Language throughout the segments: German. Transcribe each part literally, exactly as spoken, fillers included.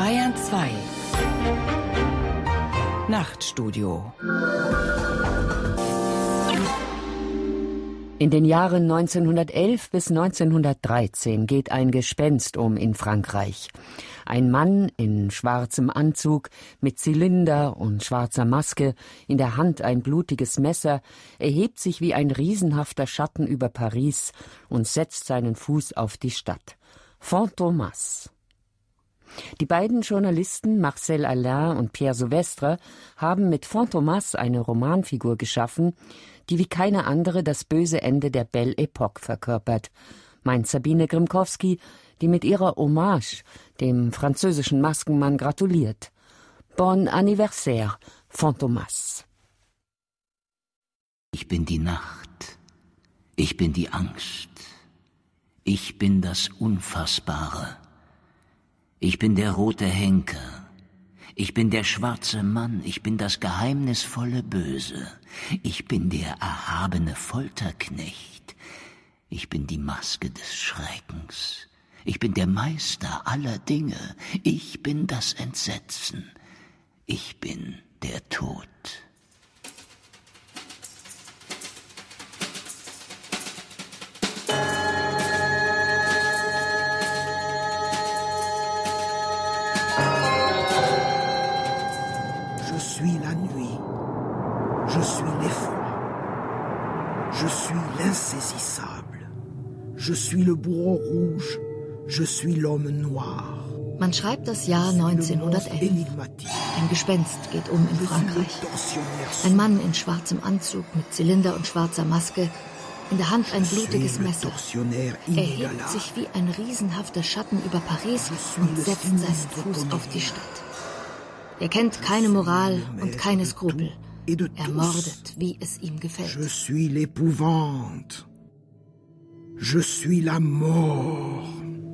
Bayern zwei Nachtstudio. In den Jahren neunzehnhundertelf bis neunzehnhundertdreizehn geht ein Gespenst um in Frankreich. Ein Mann in schwarzem Anzug, mit Zylinder und schwarzer Maske, in der Hand ein blutiges Messer, erhebt sich wie ein riesenhafter Schatten über Paris und setzt seinen Fuß auf die Stadt. Fantômas. Die beiden Journalisten Marcel Alain und Pierre Sauvestre haben mit Fantômas eine Romanfigur geschaffen, die wie keine andere das böse Ende der Belle Époque verkörpert, meint Sabine Grimkowski, die mit ihrer Hommage dem französischen Maskenmann gratuliert. Bon anniversaire, Fantômas. Ich bin die Nacht, ich bin die Angst, ich bin das Unfassbare, ich bin der rote Henker, ich bin der schwarze Mann, ich bin das geheimnisvolle Böse, ich bin der erhabene Folterknecht, ich bin die Maske des Schreckens, ich bin der Meister aller Dinge, ich bin das Entsetzen, ich bin der Tod. Je suis la nuit, je suis l'effroi, je suis l'insaisissable, je suis le bourreau rouge, je suis l'homme noir. Man schreibt das Jahr neunzehnhundertelf. Ein Gespenst geht um in Frankreich. Ein Mann in schwarzem Anzug mit Zylinder und schwarzer Maske, in der Hand ein blutiges Messer. Er hebt sich wie ein riesenhafter Schatten über Paris und setzt seinen Fuß auf die Stadt. Er kennt keine Moral und keine Skrupel. Er mordet, wie es ihm gefällt. Je suis l'épouvante. Je suis la mort.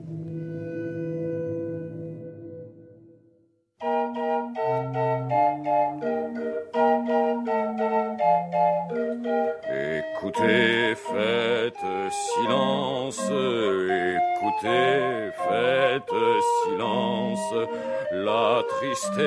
Écoutez, faites silence, écoutez, faites silence, la triste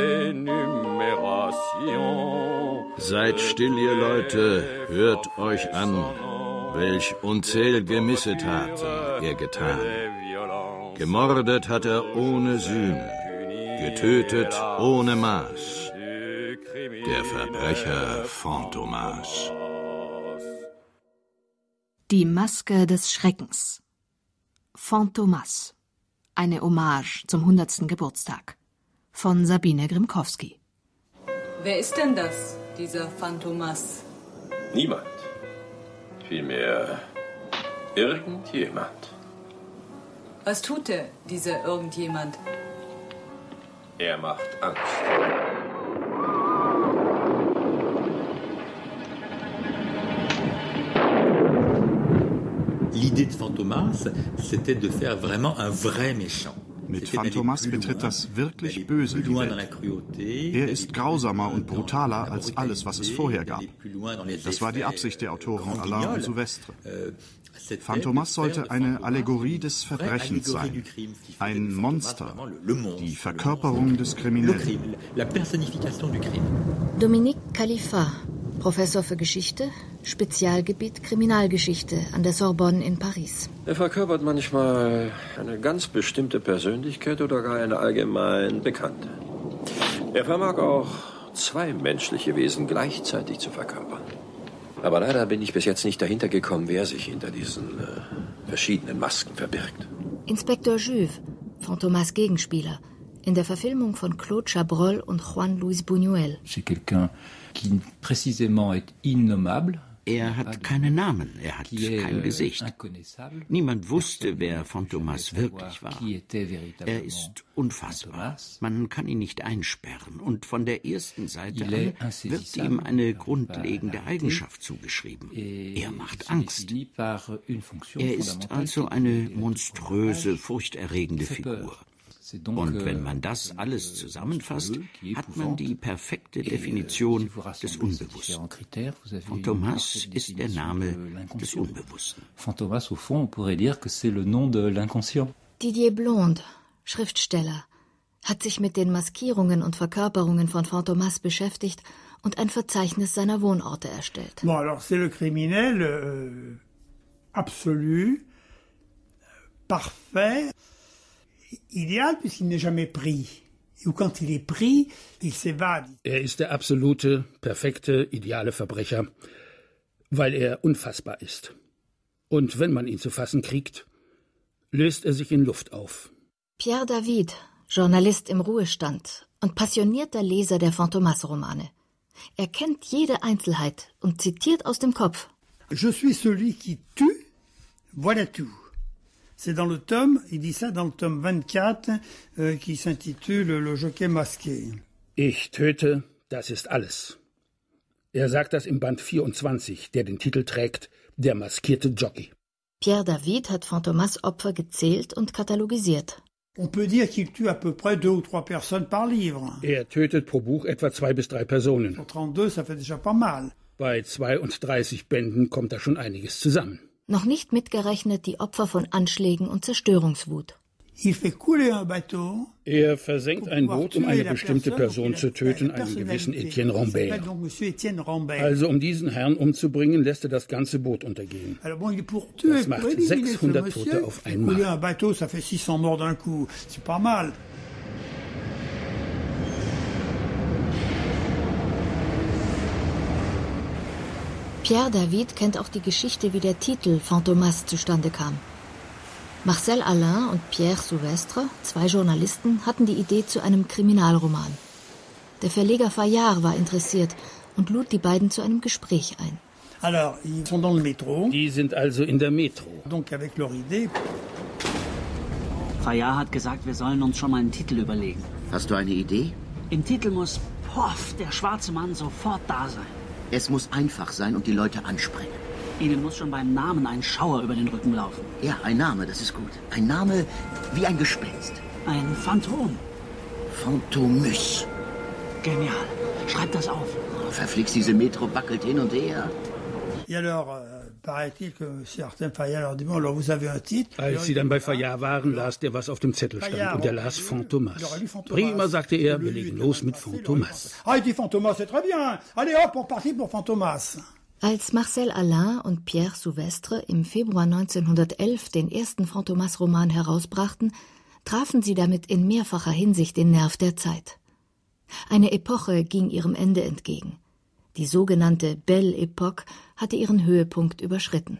énumération. Seid still, ihr Leute, hört euch an, welch unzählige Missetaten er getan. Gemordet hat er ohne Sühne, getötet ohne Maß. Der Verbrecher Fantômas. Die Maske des Schreckens. Fantômas. Eine Hommage zum hundertsten Geburtstag. Von Sabine Grimkowski. Wer ist denn das, dieser Fantômas? Niemand. Vielmehr irgendjemand. Was tut er, dieser irgendjemand? Er macht Angst. L'idée de Fantômas, c'était de faire vraiment un vrai méchant. Mit Fantômas betritt das wirklich Böse die Welt. Er ist grausamer und brutaler als alles, was es vorher gab. Das war die Absicht der Autoren Alain und Sauvestre. Fantômas sollte eine Allegorie des Verbrechens sein, ein Monster, die Verkörperung des Kriminellen. Dominique Khalifa, Professor für Geschichte, Spezialgebiet Kriminalgeschichte an der Sorbonne in Paris. Er verkörpert manchmal eine ganz bestimmte Persönlichkeit oder gar eine allgemein bekannte. Er vermag auch zwei menschliche Wesen gleichzeitig zu verkörpern. Aber leider bin ich bis jetzt nicht dahinter gekommen, wer sich hinter diesen äh, verschiedenen Masken verbirgt. Inspektor Juve, Fantômas Gegenspieler, in der Verfilmung von Claude Chabrol und Juan Luis Buñuel. C'est quelqu'un qui précisément est innommable. Er hat keinen Namen, er hat kein Gesicht. Niemand wusste, wer Fantômas wirklich war. Er ist unfassbar. Man kann ihn nicht einsperren. Und von der ersten Seite an wird ihm eine grundlegende Eigenschaft zugeschrieben. Er macht Angst. Er ist also eine monströse, furchterregende Figur. Und wenn man das alles zusammenfasst, hat man die perfekte Definition des Unbewussten. Fantômas ist der Name des Unbewussten. Fantômas, au fond, on pourrait dire que c'est le nom de l'inconscient. Didier Blonde, Schriftsteller. hat sich mit den Maskierungen und Verkörperungen von Fantômas beschäftigt und ein Verzeichnis seiner Wohnorte erstellt. Bon, alors c'est le criminel euh, absolu, parfait, idéal puisqu'il n'est jamais pris. Und quand il est pris, il s'évade. Er ist der absolute, perfekte, ideale Verbrecher, weil er unfassbar ist. Und wenn man ihn zu fassen kriegt, löst er sich in Luft auf. Pierre David, Journalist im Ruhestand und passionierter Leser der Fantômas-Romane. Er kennt jede Einzelheit und zitiert aus dem Kopf. Je suis celui qui tue, voilà tout. C'est dans le tome, il dit ça dans le tome vingt-quatre, euh, qui s'intitule Le Jockey masqué. Ich töte, das ist alles. Er sagt das im Band vierundzwanzig, der den Titel trägt, Der maskierte Jockey. Pierre David hat Fantômas Opfer gezählt und katalogisiert. On peut dire qu'il tue à peu près deux ou trois personnes par livre. Er tötet pro Buch etwa zwei bis drei Personen. Pour trente-deux, ça fait déjà pas mal. Bei zweiunddreißig Bänden kommt da schon einiges zusammen. Noch nicht mitgerechnet die Opfer von Anschlägen und Zerstörungswut. Il fait couler un bateau. Er versenkt ein Boot, um eine bestimmte Person zu töten, einen gewissen Etienne Rambert. Also um diesen Herrn umzubringen, lässt er das ganze Boot untergehen. Das macht sechshundert Tote auf einmal. Pierre David kennt auch die Geschichte, wie der Titel Fantômas zustande kam. Marcel Alain und Pierre Souvestre, zwei Journalisten, hatten die Idee zu einem Kriminalroman. Der Verleger Fayard war interessiert und lud die beiden zu einem Gespräch ein. Alors, ils sont dans le métro. Die sind also in der Metro. Donc avec leur idée. Fayard hat gesagt, wir sollen uns schon mal einen Titel überlegen. Hast du eine Idee? Im Titel muss Poff, der schwarze Mann, sofort da sein. Es muss einfach sein und die Leute ansprechen. Ihnen muss schon beim Namen ein Schauer über den Rücken laufen. Ja, ein Name, das ist gut. Ein Name wie ein Gespenst. Ein Phantom. Fantômas. Genial. Schreib das auf. Oh, verflixt, diese Metro wackelt hin und her. Et alors, euh, paraît-il que certains Fayard leur dit, bon, alors vous avez un titre. Als sie dann bei Fayard waren, las der, was auf dem Zettel stand. Und er las Fantômas. Prima, sagte er, wir legen los mit Fantômas. Ah, il dit Fantômas, c'est très bien. Allez hop, on partit pour Fantômas. Als Marcel Alain und Pierre Souvestre im Februar neunzehnhundertelf den ersten Fantômas-Roman herausbrachten, trafen sie damit in mehrfacher Hinsicht den Nerv der Zeit. Eine Epoche ging ihrem Ende entgegen. Die sogenannte Belle Époque hatte ihren Höhepunkt überschritten.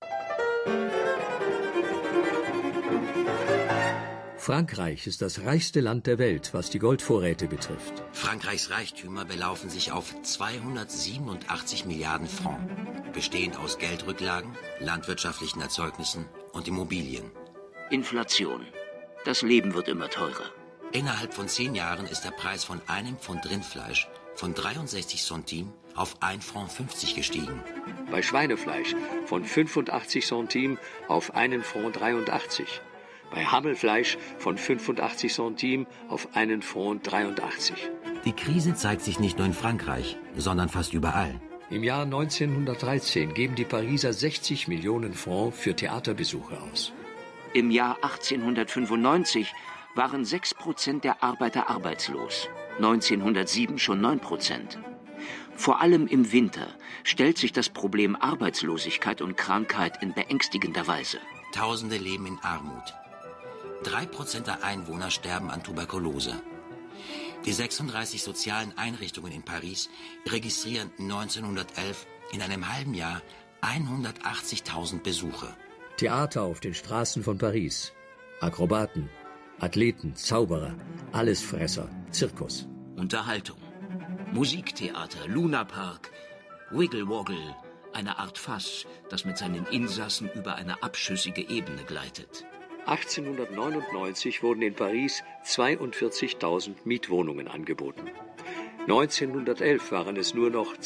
Frankreich ist das reichste Land der Welt, was die Goldvorräte betrifft. Frankreichs Reichtümer belaufen sich auf zweihundertsiebenundachtzig Milliarden Francs, bestehend aus Geldrücklagen, landwirtschaftlichen Erzeugnissen und Immobilien. Inflation. Das Leben wird immer teurer. Innerhalb von zehn Jahren ist der Preis von einem Pfund Rindfleisch von dreiundsechzig Centimes auf ein Franc fünfzig gestiegen. Bei Schweinefleisch von fünfundachtzig Centimes auf einen Franc dreiundachtzig. Bei Hammelfleisch von fünfundachtzig Centimes auf einen Franc dreiundachtzig. Die Krise zeigt sich nicht nur in Frankreich, sondern fast überall. Im Jahr neunzehnhundertdreizehn geben die Pariser sechzig Millionen Francs für Theaterbesuche aus. Im Jahr achtzehnhundertfünfundneunzig waren sechs Prozent der Arbeiter arbeitslos, neunzehnhundertsieben schon neun Prozent. Vor allem im Winter stellt sich das Problem Arbeitslosigkeit und Krankheit in beängstigender Weise. Tausende leben in Armut. Drei Prozent der Einwohner sterben an Tuberkulose. Die sechsunddreißig sozialen Einrichtungen in Paris registrieren neunzehnhundertelf in einem halben Jahr hundertachtzigtausend Besuche. Theater auf den Straßen von Paris. Akrobaten, Athleten, Zauberer, Allesfresser, Zirkus. Unterhaltung. Musiktheater, Lunapark, Wiggle Woggle, eine Art Fass, das mit seinen Insassen über eine abschüssige Ebene gleitet. achtzehnhundertneunundneunzig wurden in Paris zweiundvierzigtausend Mietwohnungen angeboten. neunzehnhundertelf waren es nur noch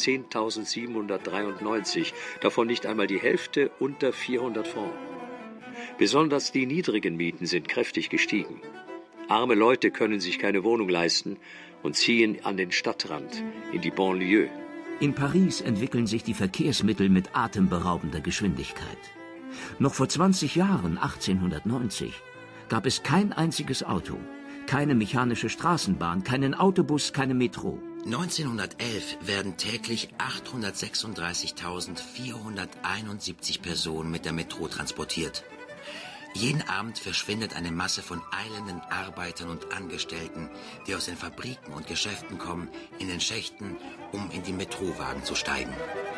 zehntausendsiebenhundertdreiundneunzig, davon nicht einmal die Hälfte unter vierhundert Francs. Besonders die niedrigen Mieten sind kräftig gestiegen. Arme Leute können sich keine Wohnung leisten und ziehen an den Stadtrand, in die Banlieue. In Paris entwickeln sich die Verkehrsmittel mit atemberaubender Geschwindigkeit. Noch vor zwanzig Jahren, achtzehnhundertneunzig, gab es kein einziges Auto, Keine mechanische Straßenbahn, keinen Autobus, keine Metro. neunzehnhundertelf werden täglich achthundertsechsunddreißigtausendvierhunderteinundsiebzig Personen mit der Metro transportiert. Jeden Abend verschwindet eine Masse von eilenden Arbeitern und Angestellten, die aus den Fabriken und Geschäften kommen, in den Schächten, um in die Metrowagen zu steigen.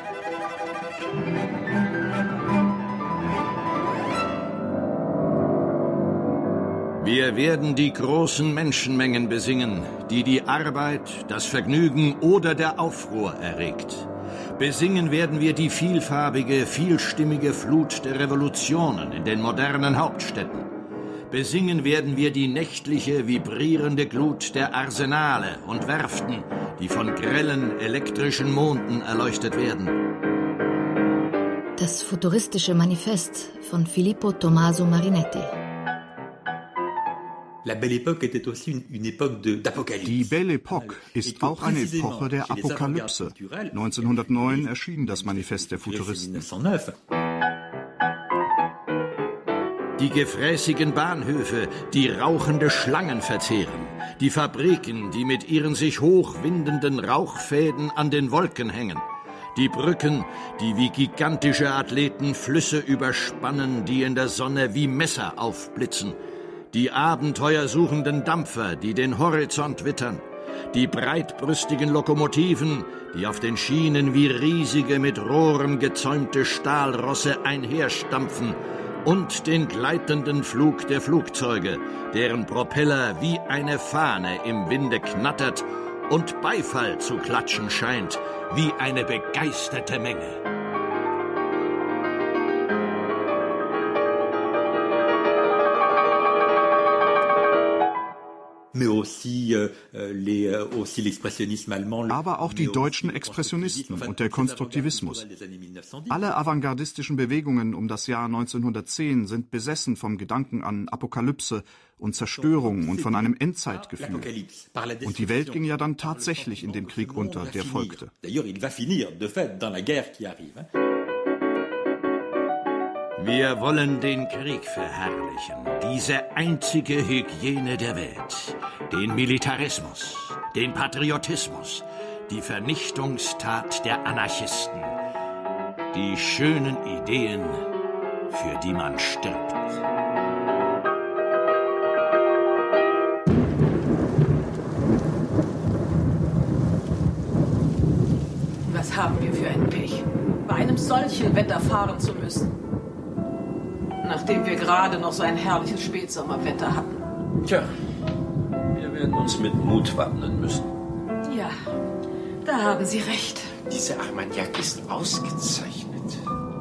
Wir werden die großen Menschenmengen besingen, die die Arbeit, das Vergnügen oder der Aufruhr erregt. Besingen werden wir die vielfarbige, vielstimmige Flut der Revolutionen in den modernen Hauptstädten. Besingen werden wir die nächtliche, vibrierende Glut der Arsenale und Werften, die von grellen, elektrischen Monden erleuchtet werden. Das futuristische Manifest von Filippo Tommaso Marinetti. Die Belle Époque ist auch eine Epoche der Apokalypse. neunzehnhundertneun erschien das Manifest der Futuristen. Die gefräßigen Bahnhöfe, die rauchende Schlangen verzehren. Die Fabriken, die mit ihren sich hochwindenden Rauchfäden an den Wolken hängen. Die Brücken, die wie gigantische Athleten Flüsse überspannen, die in der Sonne wie Messer aufblitzen. Die abenteuersuchenden Dampfer, die den Horizont wittern. Die breitbrüstigen Lokomotiven, die auf den Schienen wie riesige, mit Rohren gezäumte Stahlrosse einherstampfen. Und den gleitenden Flug der Flugzeuge, deren Propeller wie eine Fahne im Winde knattert und Beifall zu klatschen scheint, wie eine begeisterte Menge. Aber auch die deutschen Expressionisten und der Konstruktivismus. Alle avantgardistischen Bewegungen um das Jahr neunzehnhundertzehn sind besessen vom Gedanken an Apokalypse und Zerstörung und von einem Endzeitgefühl. Und die Welt ging ja dann tatsächlich in dem Krieg unter, der folgte. Wir wollen den Krieg verherrlichen, diese einzige Hygiene der Welt, den Militarismus, den Patriotismus, die Vernichtungstat der Anarchisten, die schönen Ideen, für die man stirbt. Was haben wir für ein Pech, bei einem solchen Wetter fahren zu müssen? Nachdem wir gerade noch so ein herrliches Spätsommerwetter hatten. Tja, wir werden uns mit Mut wappnen müssen. Ja, da haben Sie recht. Diese Armagnac ist ausgezeichnet.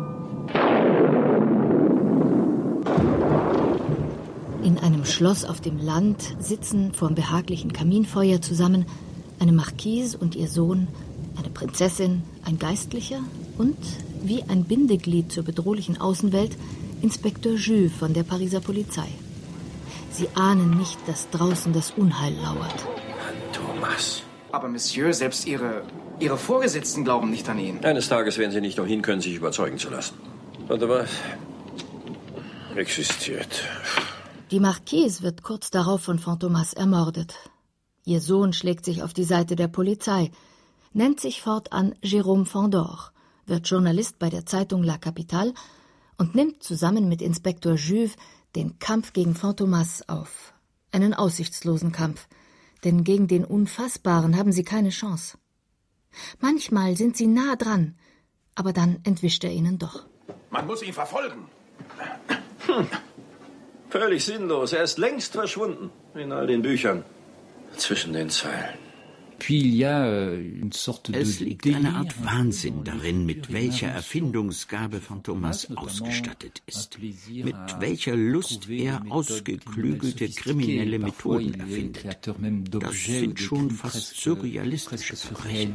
In einem Schloss auf dem Land sitzen vor dem behaglichen Kaminfeuer zusammen eine Marquise und ihr Sohn, eine Prinzessin, ein Geistlicher und, wie ein Bindeglied zur bedrohlichen Außenwelt, Inspektor Juve von der Pariser Polizei. Sie ahnen nicht, dass draußen das Unheil lauert. Thomas. Aber Monsieur, selbst Ihre, Ihre Vorgesetzten glauben nicht an ihn. Eines Tages werden Sie nicht umhin können, sich überzeugen zu lassen. Oder was? Existiert. Die Marquise wird kurz darauf von Fantômas ermordet. Ihr Sohn schlägt sich auf die Seite der Polizei, nennt sich fortan Jérôme Fandor, wird Journalist bei der Zeitung La Capitale und nimmt zusammen mit Inspektor Juve den Kampf gegen Fantômas auf. Einen aussichtslosen Kampf, denn gegen den Unfassbaren haben sie keine Chance. Manchmal sind sie nah dran, aber dann entwischt er ihnen doch. Man muss ihn verfolgen. Hm. Völlig sinnlos. Er ist längst verschwunden in all den Büchern. Zwischen den Zeilen. Es liegt eine Art Wahnsinn darin, mit welcher Erfindungsgabe Fantômas ausgestattet ist, mit welcher Lust er ausgeklügelte kriminelle Methoden erfindet. Das sind schon fast surrealistische Verbrechen.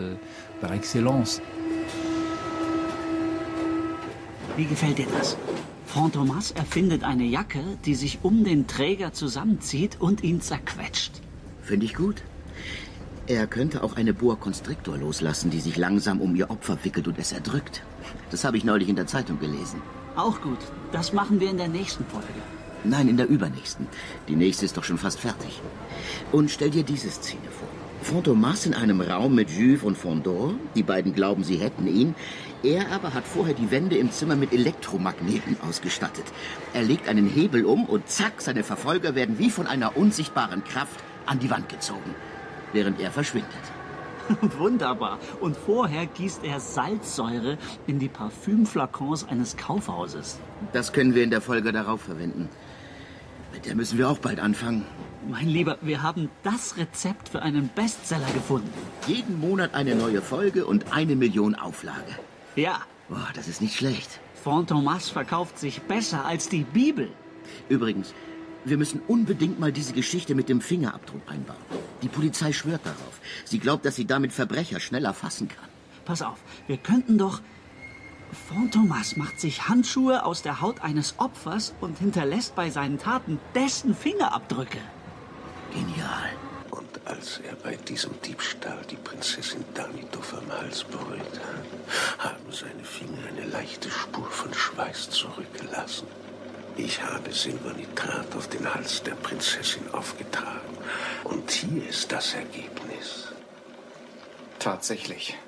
Wie gefällt dir das? Fantômas erfindet eine Jacke, die sich um den Träger zusammenzieht und ihn zerquetscht. Finde ich gut. Er könnte auch eine Boa Constrictor loslassen, die sich langsam um ihr Opfer wickelt und es erdrückt. Das habe ich neulich in der Zeitung gelesen. Auch gut. Das machen wir in der nächsten Folge. Nein, in der übernächsten. Die nächste ist doch schon fast fertig. Und stell dir diese Szene vor. Fantômas in einem Raum mit Juve und Fondor. Die beiden glauben, sie hätten ihn. Er aber hat vorher die Wände im Zimmer mit Elektromagneten ausgestattet. Er legt einen Hebel um und zack, seine Verfolger werden wie von einer unsichtbaren Kraft an die Wand gezogen, während er verschwindet. Wunderbar. Und vorher gießt er Salzsäure in die Parfümflakons eines Kaufhauses. Das können wir in der Folge darauf verwenden. Mit der müssen wir auch bald anfangen. Mein Lieber, wir haben das Rezept für einen Bestseller gefunden. Jeden Monat eine neue Folge und eine Million Auflage. Ja. Boah, das ist nicht schlecht. Fantômas verkauft sich besser als die Bibel. Übrigens, wir müssen unbedingt mal diese Geschichte mit dem Fingerabdruck einbauen. Die Polizei schwört darauf. Sie glaubt, dass sie damit Verbrecher schneller fassen kann. Pass auf, wir könnten doch... Fantômas macht sich Handschuhe aus der Haut eines Opfers und hinterlässt bei seinen Taten dessen Fingerabdrücke. Genial. Und als er bei diesem Diebstahl die Prinzessin Danitov am Hals berührt hat, haben seine Finger eine leichte Spur von Schweiß zurückgelassen. Ich habe Silbernitrat auf den Hals der Prinzessin aufgetragen. Und hier ist das Ergebnis. Tatsächlich.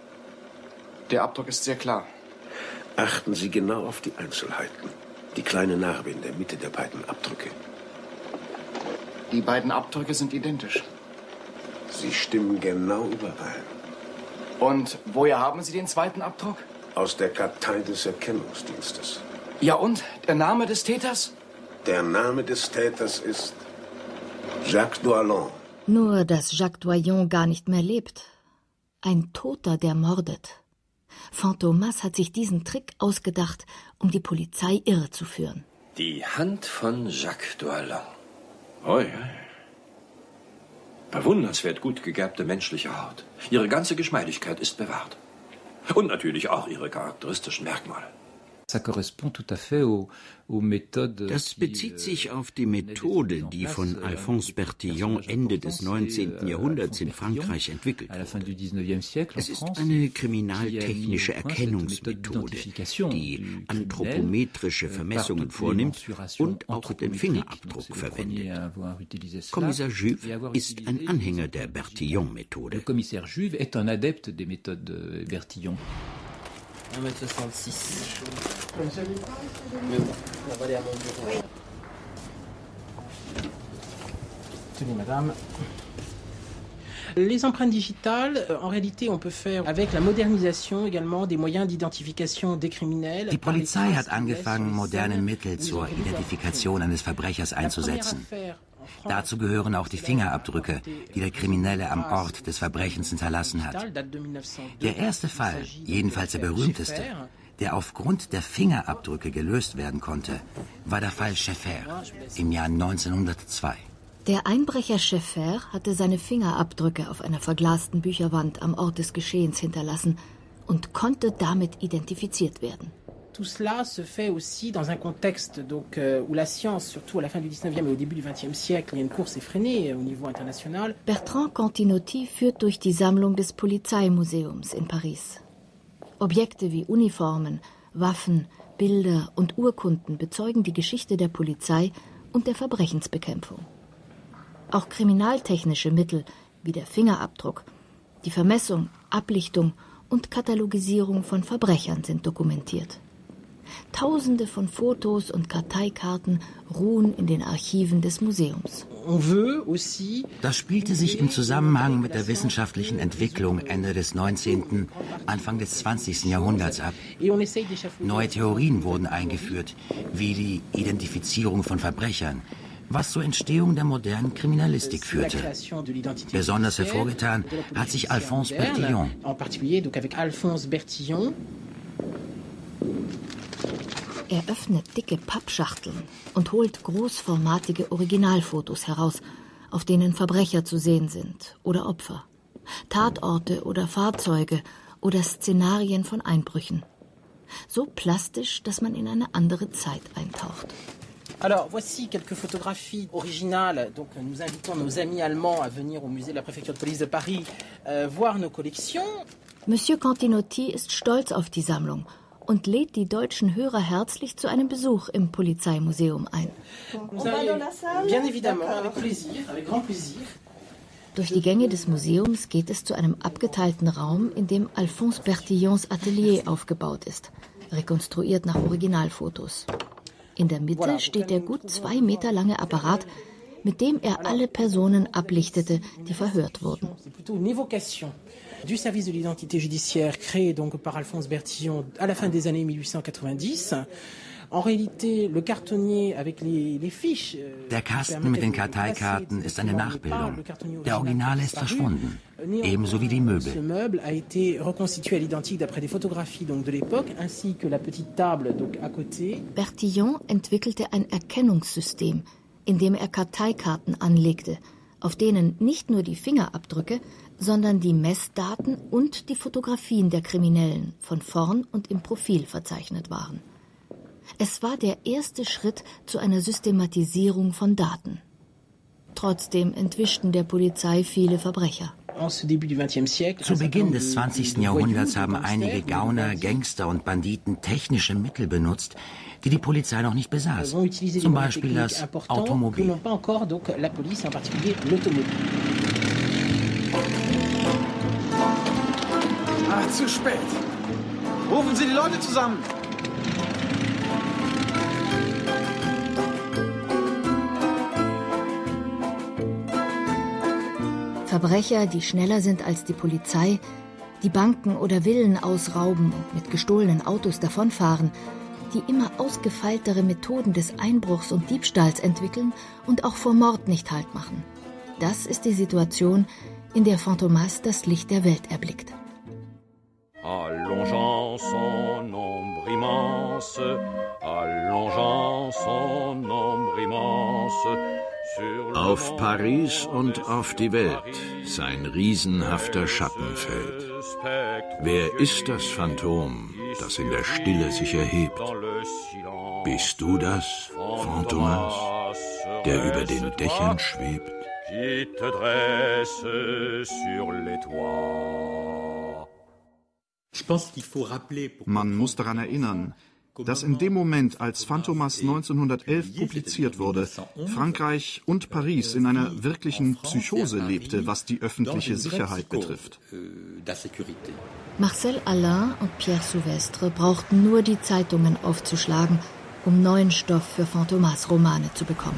Der Abdruck ist sehr klar. Achten Sie genau auf die Einzelheiten. Die kleine Narbe in der Mitte der beiden Abdrücke. Die beiden Abdrücke sind identisch. Sie stimmen genau überein. Und woher haben Sie den zweiten Abdruck? Aus der Kartei des Erkennungsdienstes. Ja und? Der Name des Täters? Der Name des Täters ist Jacques Doillon. Nur, dass Jacques Doillon gar nicht mehr lebt. Ein Toter, der mordet. Fantômas hat sich diesen Trick ausgedacht, um die Polizei irrezuführen. Die Hand von Jacques Doillon. Oh ja. Bewundernswert gut gegerbte menschliche Haut. Ihre ganze Geschmeidigkeit ist bewahrt. Und natürlich auch ihre charakteristischen Merkmale. Das bezieht sich auf die Methode, die von Alphonse Bertillon Ende des neunzehnten Jahrhunderts in Frankreich entwickelt wurde. Es ist eine kriminaltechnische Erkennungsmethode, die anthropometrische Vermessungen vornimmt und auch den Fingerabdruck verwendet. Kommissar Juve ist ein Anhänger der Bertillon-Methode. Kommissar Juve est un adepte des méthodes Bertillon. un mètre soixante-six. Comme ça, il est Mais bon, on va aller à mon bureau. Tenez, madame. Les empreintes digitales, en réalité, on peut faire avec la modernisation également des moyens d'identification des criminels. Die Polizei hat angefangen, moderne Mittel zur Identifikation eines Verbrechers einzusetzen. Dazu gehören auch die Fingerabdrücke, die der Kriminelle am Ort des Verbrechens hinterlassen hat. Der erste Fall, jedenfalls der berühmteste, der aufgrund der Fingerabdrücke gelöst werden konnte, war der Fall Schäfer im Jahr neunzehnhundertzwei. Der Einbrecher Schäfer hatte seine Fingerabdrücke auf einer verglasten Bücherwand am Ort des Geschehens hinterlassen und konnte damit identifiziert werden. Tout cela se fait aussi dans un contexte donc, euh, où la science, surtout à la fin du dix-neuvième et au début du vingtième siècle, il y a une course effrénée au niveau international. Bertrand Cantinotti führt durch die Sammlung des Polizeimuseums in Paris. Objekte wie Uniformen, Waffen, Bilder und Urkunden bezeugen die Geschichte der Polizei und der Verbrechensbekämpfung. Auch kriminaltechnische Mittel wie der Fingerabdruck, die Vermessung, Ablichtung und Katalogisierung von Verbrechern sind dokumentiert. Tausende von Fotos und Karteikarten ruhen in den Archiven des Museums. Das spielte sich im Zusammenhang mit der wissenschaftlichen Entwicklung Ende des neunzehnten, Anfang des zwanzigsten Jahrhunderts ab. Neue Theorien wurden eingeführt, wie die Identifizierung von Verbrechern, was zur Entstehung der modernen Kriminalistik führte. Besonders hervorgetan hat sich Alphonse Bertillon. Er öffnet dicke Pappschachteln und holt großformatige Originalfotos heraus, auf denen Verbrecher zu sehen sind oder Opfer, Tatorte oder Fahrzeuge oder Szenarien von Einbrüchen. So plastisch, dass man in eine andere Zeit eintaucht. Alors, voici quelques photographies originales. Donc, nous invitons nos amis allemands à venir au musée de la préfecture de police de Paris euh, voir nos collections. Monsieur Cantinotti ist stolz auf die Sammlung und lädt die deutschen Hörer herzlich zu einem Besuch im Polizeimuseum ein. Durch die Gänge des Museums geht es zu einem abgeteilten Raum, in dem Alphonse Bertillons Atelier aufgebaut ist, rekonstruiert nach Originalfotos. In der Mitte steht der gut zwei Meter lange Apparat, mit dem er alle Personen ablichtete, die verhört wurden. Du service de l'identité judiciaire créé donc par Alphonse Bertillon à la fin des années mille huit cent quatre-vingt-dix. En réalité, le cartonnier avec les, les fiches. Der Kasten mit den Karteikarten ist eine Nachbildung. Der Originale ist verschwunden, ebenso wie die Möbel. Ce meuble a été reconstitué à l'identique d'après des photographies donc de l'époque, ainsi que la petite table donc à côté. Bertillon entwickelte ein Erkennungssystem, in dem er Karteikarten anlegte, auf denen nicht nur die Fingerabdrücke, sondern die Messdaten und die Fotografien der Kriminellen von vorn und im Profil verzeichnet waren. Es war der erste Schritt zu einer Systematisierung von Daten. Trotzdem entwischten der Polizei viele Verbrecher. Zu Beginn des zwanzigsten Jahrhunderts haben einige Gauner, Gangster und Banditen technische Mittel benutzt, die die Polizei noch nicht besaß. Zum Beispiel das Automobil. Ach, zu spät. Rufen Sie die Leute zusammen. Verbrecher, die schneller sind als die Polizei, die Banken oder Villen ausrauben und mit gestohlenen Autos davonfahren, die immer ausgefeiltere Methoden des Einbruchs und Diebstahls entwickeln und auch vor Mord nicht Halt machen. Das ist die Situation, in der Fantômas das Licht der Welt erblickt. Allongeant son ombre immense, allongeant son ombre immense. Auf Paris und auf die Welt sein riesenhafter Schatten fällt. Wer ist das Phantom, das in der Stille sich erhebt? Bist du das, Fantômas, der über den Dächern schwebt? Man muss daran erinnern, dass in dem Moment, als Fantômas neunzehnhundertelf publiziert wurde, Frankreich und Paris in einer wirklichen Psychose lebte, was die öffentliche Sicherheit betrifft. Marcel Alain und Pierre Souvestre brauchten nur die Zeitungen aufzuschlagen, um neuen Stoff für Fantômas Romane zu bekommen.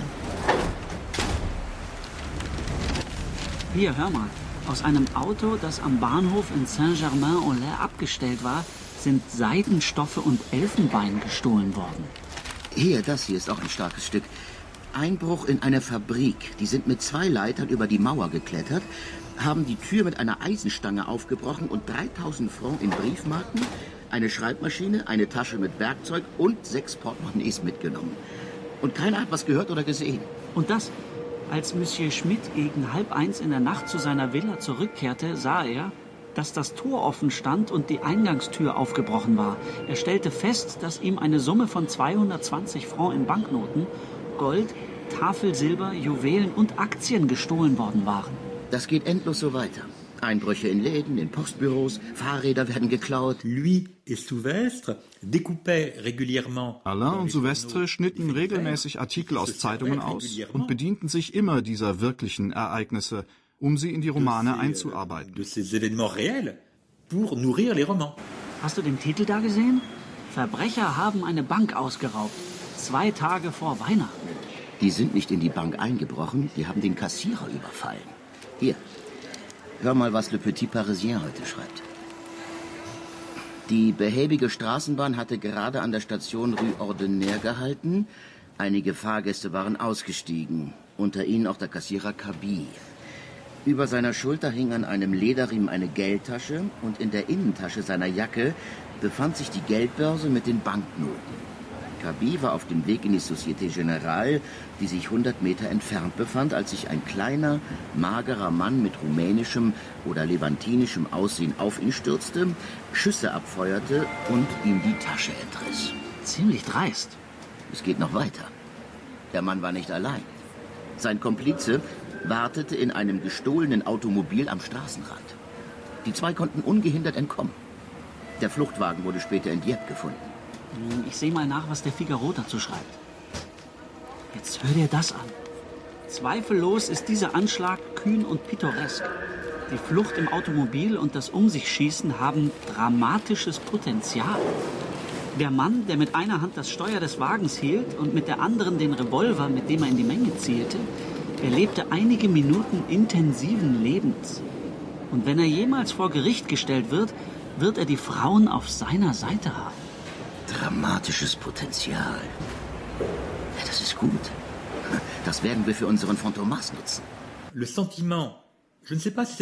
Hier, hör mal. Aus einem Auto, das am Bahnhof in Saint-Germain-en-Laye abgestellt war, sind Seidenstoffe und Elfenbein gestohlen worden. Hier, das hier ist auch ein starkes Stück. Einbruch in eine Fabrik. Die sind mit zwei Leitern über die Mauer geklettert, haben die Tür mit einer Eisenstange aufgebrochen und dreitausend Francs in Briefmarken, eine Schreibmaschine, eine Tasche mit Werkzeug und sechs Portemonnaies mitgenommen. Und keiner hat was gehört oder gesehen. Und das? Als Monsieur Schmidt gegen halb eins in der Nacht zu seiner Villa zurückkehrte, sah er, dass das Tor offen stand und die Eingangstür aufgebrochen war. Er stellte fest, dass ihm eine Summe von zweihundertzwanzig Francs in Banknoten, Gold, Tafelsilber, Juwelen und Aktien gestohlen worden waren. Das geht endlos so weiter. Einbrüche in Läden, in Postbüros, Fahrräder werden geklaut. Lui et Souvestre découpaient régulièrement. Alain und Souvestre schnitten regelmäßig Artikel aus Zeitungen aus und bedienten sich immer dieser wirklichen Ereignisse, um sie in die Romane einzuarbeiten. Hast du den Titel da gesehen? Verbrecher haben eine Bank ausgeraubt. Zwei Tage vor Weihnachten. Die sind nicht in die Bank eingebrochen, die haben den Kassierer überfallen. Hier, hör mal, was Le Petit Parisien heute schreibt. Die behäbige Straßenbahn hatte gerade an der Station Rue Ordinaire gehalten. Einige Fahrgäste waren ausgestiegen, unter ihnen auch der Kassierer Cabille. Über seiner Schulter hing an einem Lederriemen eine Geldtasche und in der Innentasche seiner Jacke befand sich die Geldbörse mit den Banknoten. Cabille war auf dem Weg in die Société Générale, die sich hundert Meter entfernt befand, als sich ein kleiner, magerer Mann mit rumänischem oder levantinischem Aussehen auf ihn stürzte, Schüsse abfeuerte und ihm die Tasche entriss. Ziemlich dreist. Es geht noch weiter. Der Mann war nicht allein. Sein Komplize wartete in einem gestohlenen Automobil am Straßenrand. Die zwei konnten ungehindert entkommen. Der Fluchtwagen wurde später in Dieppe gefunden. Ich sehe mal nach, was der Figaro dazu schreibt. Jetzt hör dir das an. Zweifellos ist dieser Anschlag kühn und pittoresk. Die Flucht im Automobil und das Um sich schießen haben dramatisches Potenzial. Der Mann, der mit einer Hand das Steuer des Wagens hielt und mit der anderen den Revolver, mit dem er in die Menge zielte, erlebte einige Minuten intensiven Lebens. Und wenn er jemals vor Gericht gestellt wird, wird er die Frauen auf seiner Seite haben. Dramatisches Potenzial. Ja, das ist gut. Das werden wir für unseren Fantomas nutzen. Le sentiment. Ich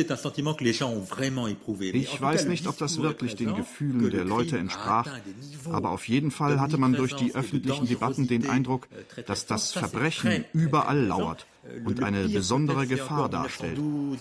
weiß nicht, ob das wirklich den Gefühlen der Leute entsprach, aber auf jeden Fall hatte man durch die öffentlichen Debatten den Eindruck, dass das Verbrechen überall lauert und eine besondere Gefahr darstellt.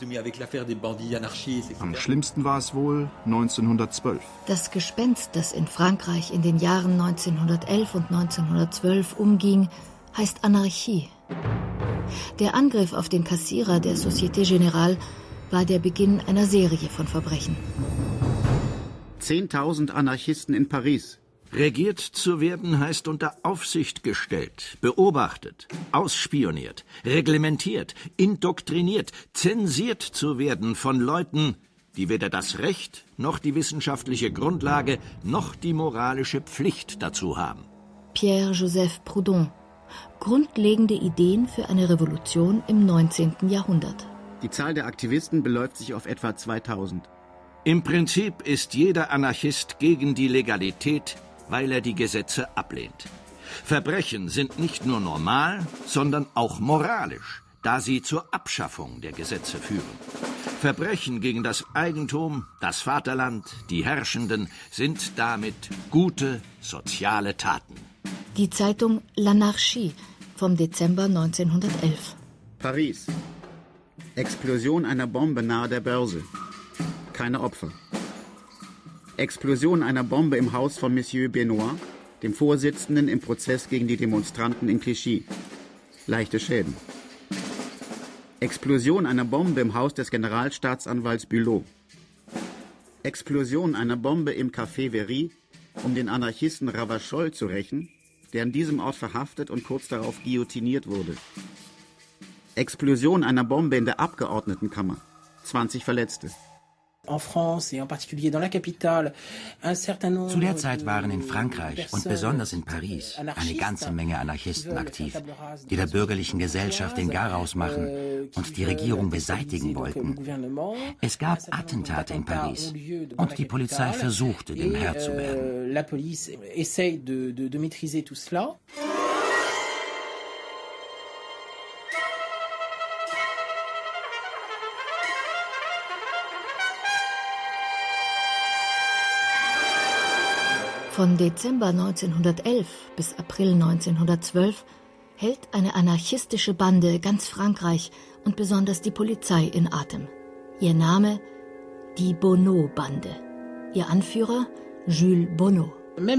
Am schlimmsten war es wohl neunzehnhundertzwölf. Das Gespenst, das in Frankreich in den Jahren neunzehnhundertelf und neunzehnhundertzwölf umging, heißt Anarchie. Der Angriff auf den Kassierer der Société Générale war der Beginn einer Serie von Verbrechen. Zehntausend Anarchisten in Paris. Regiert zu werden heißt unter Aufsicht gestellt, beobachtet, ausspioniert, reglementiert, indoktriniert, zensiert zu werden von Leuten, die weder das Recht noch die wissenschaftliche Grundlage noch die moralische Pflicht dazu haben. Pierre-Joseph Proudhon. Grundlegende Ideen für eine Revolution im neunzehnten Jahrhundert. Die Zahl der Aktivisten beläuft sich auf etwa zweitausend. Im Prinzip ist jeder Anarchist gegen die Legalität, weil er die Gesetze ablehnt. Verbrechen sind nicht nur normal, sondern auch moralisch, da sie zur Abschaffung der Gesetze führen. Verbrechen gegen das Eigentum, das Vaterland, die Herrschenden sind damit gute soziale Taten. Die Zeitung L'Anarchie vom Dezember neunzehnhundertelf. Paris. Explosion einer Bombe nahe der Börse. Keine Opfer. Explosion einer Bombe im Haus von Monsieur Benoit, dem Vorsitzenden im Prozess gegen die Demonstranten in Clichy. Leichte Schäden. Explosion einer Bombe im Haus des Generalstaatsanwalts Bülow. Explosion einer Bombe im Café Véry, um den Anarchisten Ravachol zu rächen, der an diesem Ort verhaftet und kurz darauf guillotiniert wurde. Explosion einer Bombe in der Abgeordnetenkammer. zwanzig Verletzte. Zu der Zeit waren in Frankreich und besonders in Paris eine ganze Menge Anarchisten aktiv, die der bürgerlichen Gesellschaft den Garaus machen und die Regierung beseitigen wollten. Es gab Attentate in Paris und die Polizei versuchte, dem Herr zu werden. Von Dezember neunzehnhundertelf bis April neunzehnhundertzwölf hält eine anarchistische Bande ganz Frankreich und besonders die Polizei in Atem. Ihr Name? Die Bonneau-Bande. Ihr Anführer? Jules Bonneau.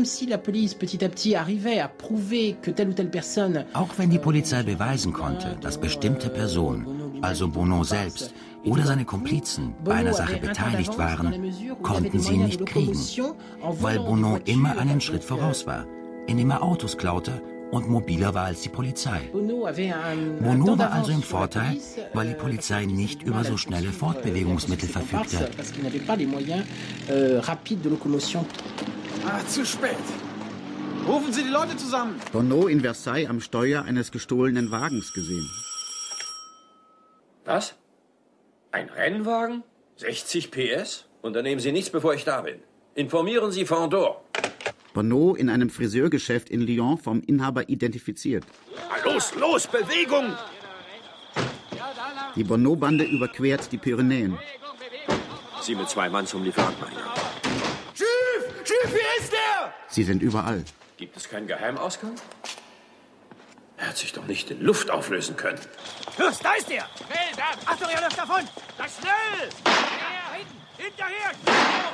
Auch wenn die Polizei beweisen konnte, dass bestimmte Personen, also Bonneau selbst oder seine Komplizen, bei einer Sache beteiligt waren, konnten sie ihn nicht kriegen, weil Bonneau immer einen Schritt voraus war, indem er Autos klaute und mobiler war als die Polizei. Bonneau war also im Vorteil, weil die Polizei nicht über so schnelle Fortbewegungsmittel verfügte. Ah, zu spät. Rufen Sie die Leute zusammen. Bonneau in Versailles am Steuer eines gestohlenen Wagens gesehen. Was? Ein Rennwagen? sechzig P S? Unternehmen Sie nichts, bevor ich da bin. Informieren Sie Fondor. Bonneau in einem Friseurgeschäft in Lyon vom Inhaber identifiziert. Los, los, Bewegung! Die Bonneau-Bande überquert die Pyrenäen. Sie mit zwei Mann zum Lieferanteneingang. Jules! Jules, hier ist er! Sie sind überall. Gibt es keinen Geheimausgang? Er hat sich doch nicht in Luft auflösen können. Los, da ist er! Schnell, da! Achtung, er läuft davon! Da schnell! Hinterher! Hinterher!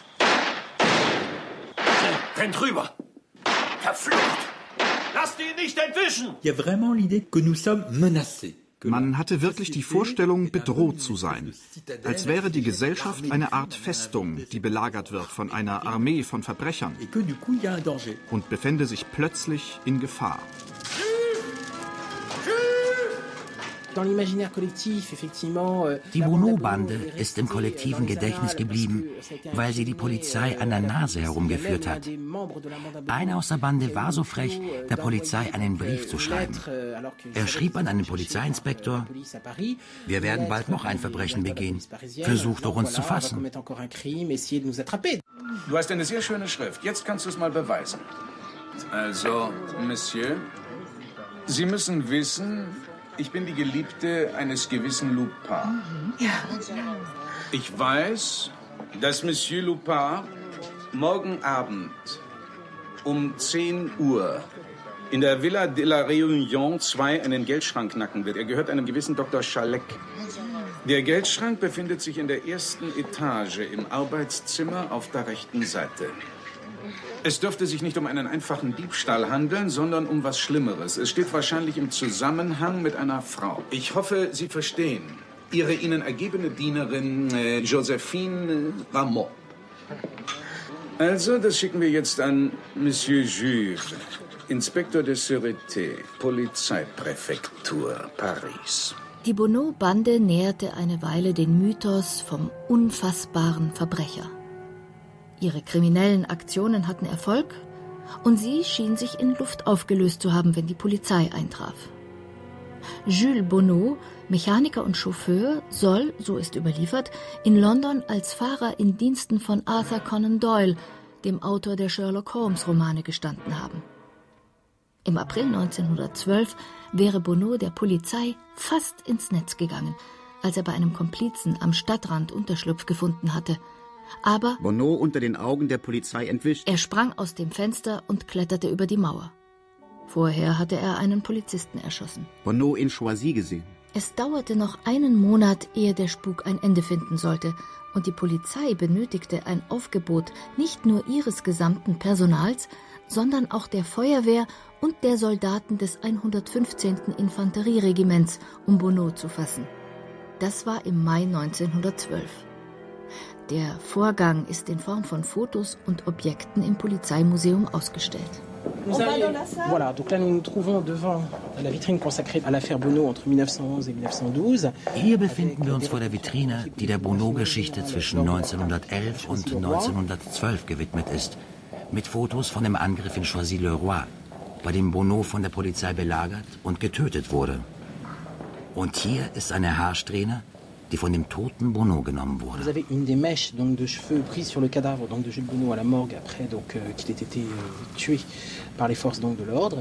Rennt rüber! Verflucht! Lasst ihn nicht entwischen! Il y a vraiment l'idée que nous sommes menacés. Man hatte wirklich die Vorstellung, bedroht zu sein, als wäre die Gesellschaft eine Art Festung, die belagert wird von einer Armee von Verbrechern und befände sich plötzlich in Gefahr. Die Bono-Bande ist im kollektiven Gedächtnis geblieben, weil sie die Polizei an der Nase herumgeführt hat. Einer aus der Bande war so frech, der Polizei einen Brief zu schreiben. Er schrieb an einen Polizeiinspektor: Wir werden bald noch ein Verbrechen begehen. Versuch doch, uns zu fassen. Du hast eine sehr schöne Schrift. Jetzt kannst du es mal beweisen. Also, Monsieur, Sie müssen wissen, ich bin die Geliebte eines gewissen Lupin. Ja. Ich weiß, dass Monsieur Lupin morgen Abend um zehn Uhr in der Villa de la Réunion zwei einen Geldschrank knacken wird. Er gehört einem gewissen Doktor Chalec. Der Geldschrank befindet sich in der ersten Etage im Arbeitszimmer auf der rechten Seite. Es dürfte sich nicht um einen einfachen Diebstahl handeln, sondern um was Schlimmeres. Es steht wahrscheinlich im Zusammenhang mit einer Frau. Ich hoffe, Sie verstehen. Ihre Ihnen ergebene Dienerin äh, Josephine Rameau. Also, das schicken wir jetzt an Monsieur Juve, Inspektor de Sûreté, Polizeipräfektur, Paris. Die Bono-Bande näherte eine Weile den Mythos vom unfassbaren Verbrecher. Ihre kriminellen Aktionen hatten Erfolg und sie schien sich in Luft aufgelöst zu haben, wenn die Polizei eintraf. Jules Bonneau, Mechaniker und Chauffeur, soll, so ist überliefert, in London als Fahrer in Diensten von Arthur Conan Doyle, dem Autor der Sherlock-Holmes-Romane, gestanden haben. Im April neunzehnhundertzwölf wäre Bonneau der Polizei fast ins Netz gegangen, als er bei einem Komplizen am Stadtrand Unterschlupf gefunden hatte. Aber Bonneau unter den Augen der Polizei entwischt. Er sprang aus dem Fenster und kletterte über die Mauer. Vorher hatte er einen Polizisten erschossen. Bonneau in Choisy gesehen. Es dauerte noch einen Monat, ehe der Spuk ein Ende finden sollte, und die Polizei benötigte ein Aufgebot nicht nur ihres gesamten Personals, sondern auch der Feuerwehr und der Soldaten des hundertfünfzehnten Infanterieregiments, um Bonneau zu fassen. Das war im Mai neunzehnhundertzwölf. Der Vorgang ist in Form von Fotos und Objekten im Polizeimuseum ausgestellt. Voilà, donc là nous nous trouvons devant la vitrine consacrée à l'affaire Bonneau entre neunzehnhundertelf et neunzehnhundertzwölf. Hier befinden wir uns vor der Vitrine, die der Bonneau-Geschichte zwischen neunzehnhundertelf und neunzehnhundertzwölf gewidmet ist, mit Fotos von dem Angriff in Choisy-le-Roi, bei dem Bonneau von der Polizei belagert und getötet wurde. Und hier ist eine Haarsträhne, die von dem toten Bonneau genommen wurde. Vous avez une des mèches donc de cheveux prises sur le cadavre donc de Jules Bonneau à la morgue après donc euh, qu'il ait été euh, tué par les forces donc de l'ordre.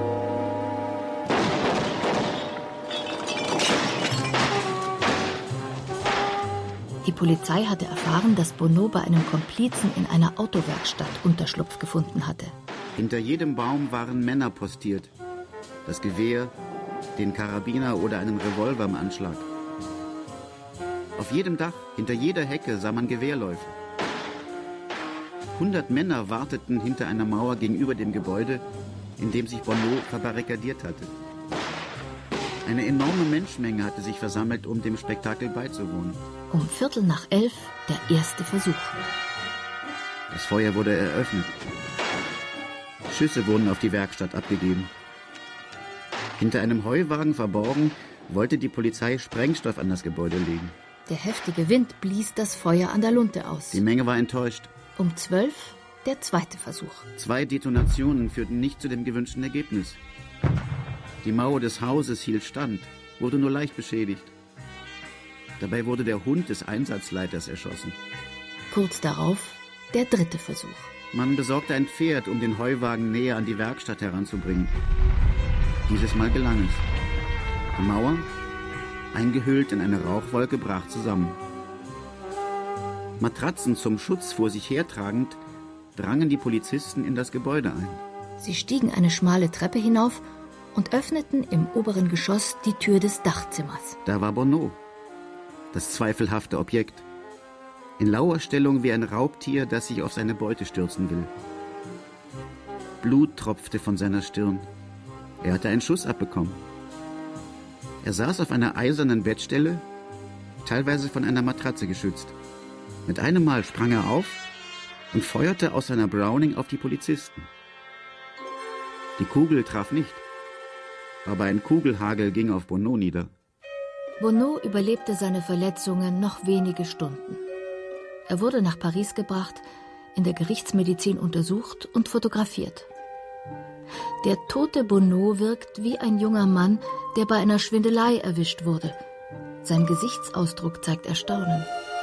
Die Polizei hatte erfahren, dass Bonneau bei einem Komplizen in einer Autowerkstatt Unterschlupf gefunden hatte. Hinter jedem Baum waren Männer postiert. Das Gewehr, den Karabiner oder einen Revolver im Anschlag. Auf jedem Dach, hinter jeder Hecke sah man Gewehrläufe. Hundert Männer warteten hinter einer Mauer gegenüber dem Gebäude, in dem sich Bonneau verbarrikadiert hatte. Eine enorme Menschenmenge hatte sich versammelt, um dem Spektakel beizuwohnen. Um Viertel nach elf der erste Versuch. Das Feuer wurde eröffnet. Schüsse wurden auf die Werkstatt abgegeben. Hinter einem Heuwagen verborgen, wollte die Polizei Sprengstoff an das Gebäude legen. Der heftige Wind blies das Feuer an der Lunte aus. Die Menge war enttäuscht. Um zwölf der zweite Versuch. Zwei Detonationen führten nicht zu dem gewünschten Ergebnis. Die Mauer des Hauses hielt stand, wurde nur leicht beschädigt. Dabei wurde der Hund des Einsatzleiters erschossen. Kurz darauf der dritte Versuch. Man besorgte ein Pferd, um den Heuwagen näher an die Werkstatt heranzubringen. Dieses Mal gelang es. Die Mauer, eingehüllt in eine Rauchwolke, brach zusammen. Matratzen zum Schutz vor sich hertragend, drangen die Polizisten in das Gebäude ein. Sie stiegen eine schmale Treppe hinauf und öffneten im oberen Geschoss die Tür des Dachzimmers. Da war Bonneau, das zweifelhafte Objekt. In Lauerstellung wie ein Raubtier, das sich auf seine Beute stürzen will. Blut tropfte von seiner Stirn. Er hatte einen Schuss abbekommen. Er saß auf einer eisernen Bettstelle, teilweise von einer Matratze geschützt. Mit einem Mal sprang er auf und feuerte aus seiner Browning auf die Polizisten. Die Kugel traf nicht, aber ein Kugelhagel ging auf Bonneau nieder. Bonneau überlebte seine Verletzungen noch wenige Stunden. Er wurde nach Paris gebracht, in der Gerichtsmedizin untersucht und fotografiert. Der tote Bonneau wirkt wie ein junger Mann, der bei einer Schwindelei erwischt wurde. Sein Gesichtsausdruck zeigt Erstaunen.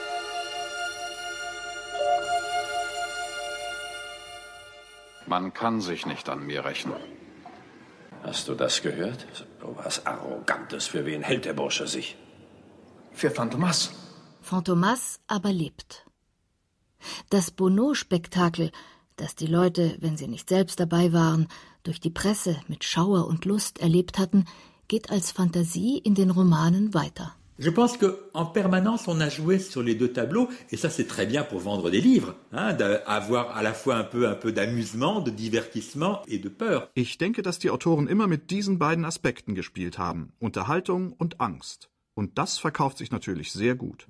Man kann sich nicht an mir rächen. Hast du das gehört? So was Arrogantes. Für wen hält der Bursche sich? Für Fantomas. Fantomas aber lebt. Das Bonneau-Spektakel, das die Leute, wenn sie nicht selbst dabei waren, durch die Presse mit Schauer und Lust erlebt hatten, geht als Fantasie in den Romanen weiter. Je pense qu'en permanence, on a joué sur les deux tableaux, et ça c'est très bien pour vendre des livres, hein, d'avoir à la fois un peu, un peu d'amusement, de divertissement et de peur. Ich denke, dass die Autoren immer mit diesen beiden Aspekten gespielt haben, Unterhaltung und Angst. Und das verkauft sich natürlich sehr gut.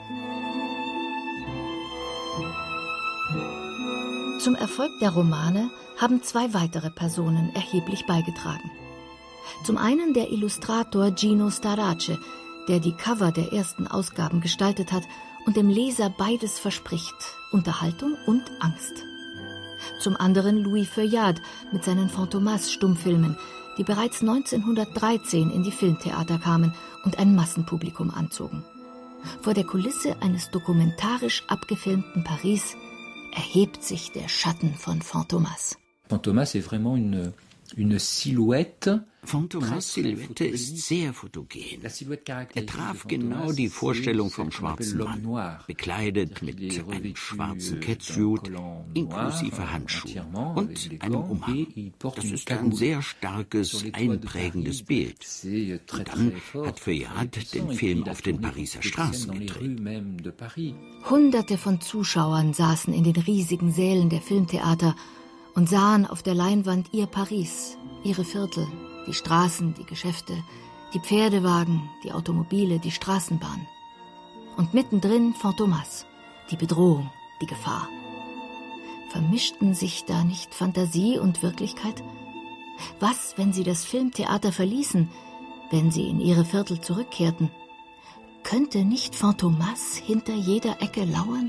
Zum Erfolg der Romane haben zwei weitere Personen erheblich beigetragen. Zum einen der Illustrator Gino Starace, der die Cover der ersten Ausgaben gestaltet hat und dem Leser beides verspricht, Unterhaltung und Angst. Zum anderen Louis Feuillade mit seinen Fantomas-Stummfilmen, die bereits neunzehnhundertdreizehn in die Filmtheater kamen und ein Massenpublikum anzogen. Vor der Kulisse eines dokumentarisch abgefilmten Paris erhebt sich der Schatten von Fantomas. Fantomas est vraiment une, une silhouette. Fantomas Silhouette ist sehr fotogen. Er traf genau die Vorstellung vom schwarzen Mann, bekleidet mit einem schwarzen Catsuit, inklusive Handschuhen und einem Umhang. Das ist ein sehr starkes, einprägendes Bild. Und dann hat Feuillade den Film auf den Pariser Straßen gedreht. Hunderte von Zuschauern saßen in den riesigen Sälen der Filmtheater und sahen auf der Leinwand ihr Paris, ihre Viertel, die Straßen, die Geschäfte, die Pferdewagen, die Automobile, die Straßenbahn. Und mittendrin Fantomas, die Bedrohung, die Gefahr. Vermischten sich da nicht Fantasie und Wirklichkeit? Was, wenn sie das Filmtheater verließen, wenn sie in ihre Viertel zurückkehrten? Könnte nicht Fantomas hinter jeder Ecke lauern?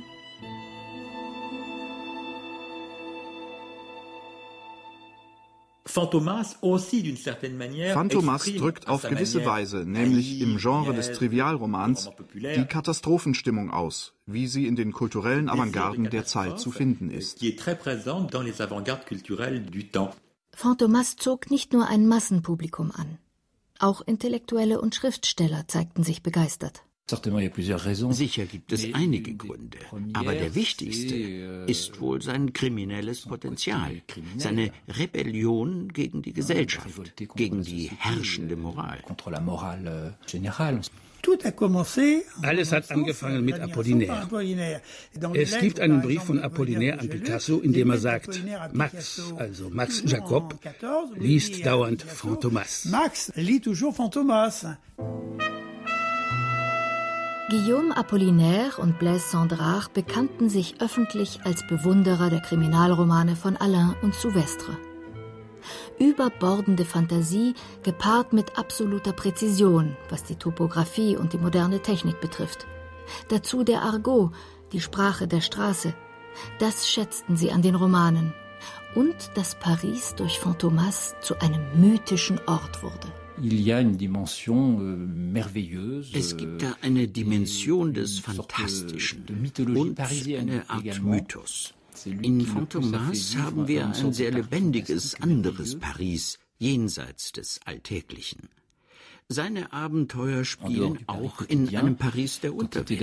Fantomas aussi d'une certaine manière Fantomas drückt auf gewisse Weise, nämlich im Genre des Trivialromans, die Katastrophenstimmung aus, wie sie in den kulturellen Avantgarden der Zeit zu finden ist. Fantomas zog nicht nur ein Massenpublikum an. Auch Intellektuelle und Schriftsteller zeigten sich begeistert. Sicher gibt es einige Gründe, aber der wichtigste ist wohl sein kriminelles Potenzial, seine Rebellion gegen die Gesellschaft, gegen die herrschende Moral. Alles hat angefangen mit Apollinaire. Es gibt einen Brief von Apollinaire an Picasso, in dem er sagt, Max, also Max Jacob, liest dauernd Fantomas. Max lit toujours Fantomas. Guillaume Apollinaire und Blaise Cendrars bekannten sich öffentlich als Bewunderer der Kriminalromane von Alain und Souvestre. Überbordende Fantasie gepaart mit absoluter Präzision, was die Topographie und die moderne Technik betrifft. Dazu der Argot, die Sprache der Straße. Das schätzten sie an den Romanen. Und dass Paris durch Fantomas zu einem mythischen Ort wurde. Es gibt da eine Dimension des Fantastischen und eine Art Mythos. In Fantomas haben wir ein sehr lebendiges, anderes Paris, jenseits des Alltäglichen. Seine Abenteuer spielen auch in einem Paris der Unterwelt.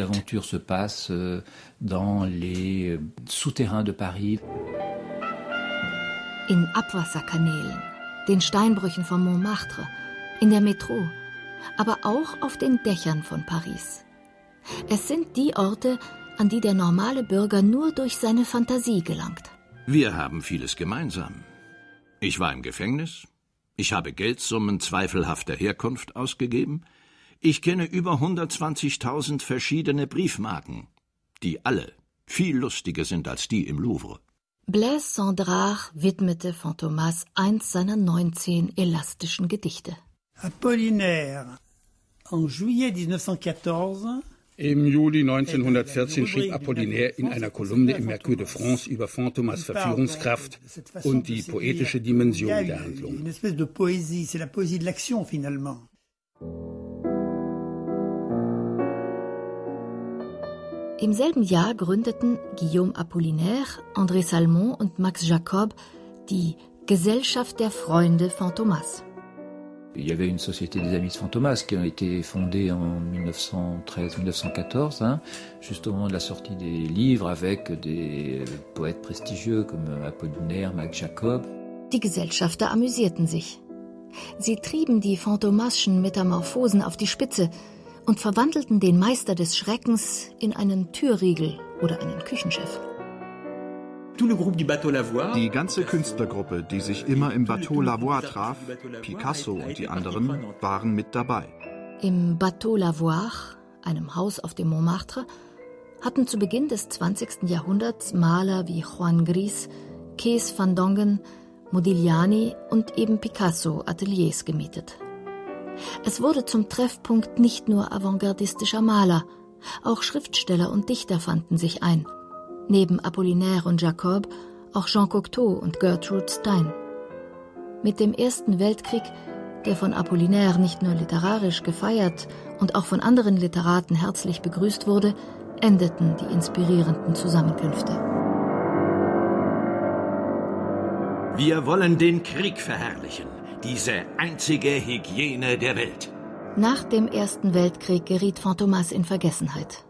In Abwasserkanälen, den Steinbrüchen von Montmartre, in der Metro, aber auch auf den Dächern von Paris. Es sind die Orte, an die der normale Bürger nur durch seine Fantasie gelangt. Wir haben vieles gemeinsam. Ich war im Gefängnis, Ich habe Geldsummen zweifelhafter Herkunft ausgegeben. Ich kenne über hundertzwanzigtausend verschiedene Briefmarken, die alle viel lustiger sind als die im Louvre. Blaise Cendrars widmete Fantômas eins seiner neunzehn elastischen Gedichte. Apollinaire, en juillet dix-neuf-cent-quatorze. Im Juli neunzehnhundertvierzehn schrieb Apollinaire in einer Kolumne im Mercure de France über Fantômas Verführungskraft und die poetische Dimension der Handlung. Im selben Jahr gründeten Guillaume Apollinaire, André Salmon und Max Jacob die Gesellschaft der Freunde Fantômas. Il y avait une société des amis de Fantômas qui a été fondée en dix-neuf cent treize dix-neuf cent quatorze, hein, juste au moment de la sortie des livres avec des poètes prestigieux comme Apollinaire, Max Jacob. Die Gesellschafter amüsierten sich. Sie trieben die Fantômaschen Metamorphosen auf die Spitze und verwandelten den Meister des Schreckens in einen Türriegel oder einen Küchenchef. Die ganze Künstlergruppe, die sich immer im Bateau Lavoir traf, Picasso und die anderen, waren mit dabei. Im Bateau Lavoir, einem Haus auf dem Montmartre, hatten zu Beginn des zwanzigsten Jahrhunderts Maler wie Juan Gris, Cees van Dongen, Modigliani und eben Picasso Ateliers gemietet. Es wurde zum Treffpunkt nicht nur avantgardistischer Maler, auch Schriftsteller und Dichter fanden sich ein. Neben Apollinaire und Jacob auch Jean Cocteau und Gertrude Stein. Mit dem Ersten Weltkrieg, der von Apollinaire nicht nur literarisch gefeiert und auch von anderen Literaten herzlich begrüßt wurde, endeten die inspirierenden Zusammenkünfte. Wir wollen den Krieg verherrlichen, diese einzige Hygiene der Welt. Nach dem Ersten Weltkrieg geriet Fantômas in Vergessenheit.